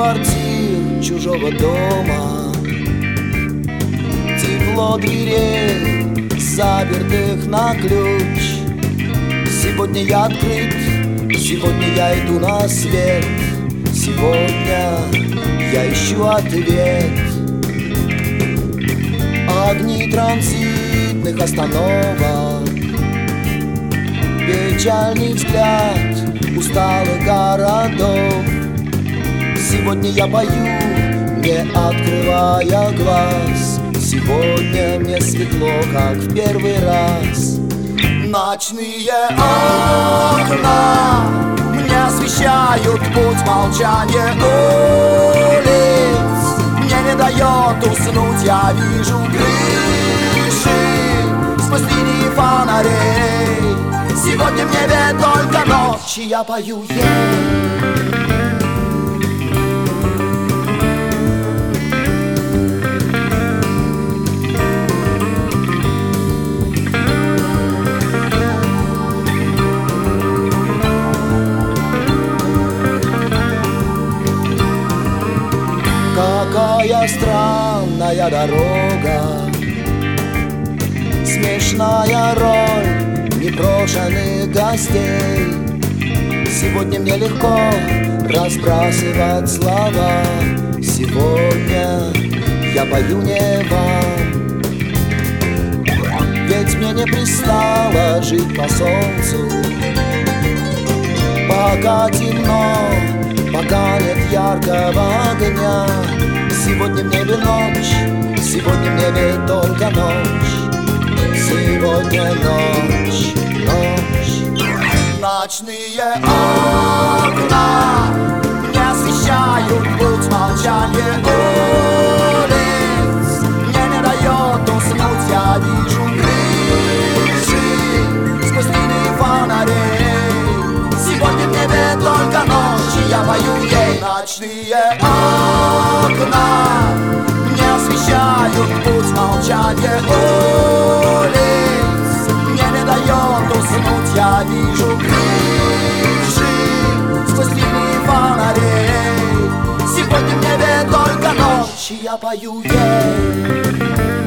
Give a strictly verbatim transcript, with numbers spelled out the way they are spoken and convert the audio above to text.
квартир чужого дома, тепло дверей, запертых на ключ. Сегодня я открыт, сегодня я иду на свет, сегодня я ищу ответ. Огни транзитных остановок, печальный взгляд усталых городов. Сегодня я пою, не открывая глаз. Сегодня мне светло, как в первый раз. Ночные окна мне освещают путь, молчание улиц мне не дает уснуть. Я вижу крыши сквозь линии фонарей. Сегодня в небе только ночь, и я пою ей. Какая странная дорога, смешная роль непрошенных гостей. Сегодня мне легко разбрасывать слова. Сегодня я пою не вам, ведь мне не пристало жить по солнцу. Пока темно, пока нет яркого огня. Сегодня в небе ночь, сегодня в небе только ночь. Сегодня ночь, ночь. Ночные окна не освещают путь, молчание улиц мне не дает уснуть. Я вижу крыши сквозь линии фонарей. Сегодня в небе только ночь, и я пою ей. Ночные окна не освещают путь, молчание улиц мне не дает уснуть. Я вижу крыши сквозь линии фонарей. Сегодня в небе только ночь, и я пою ей.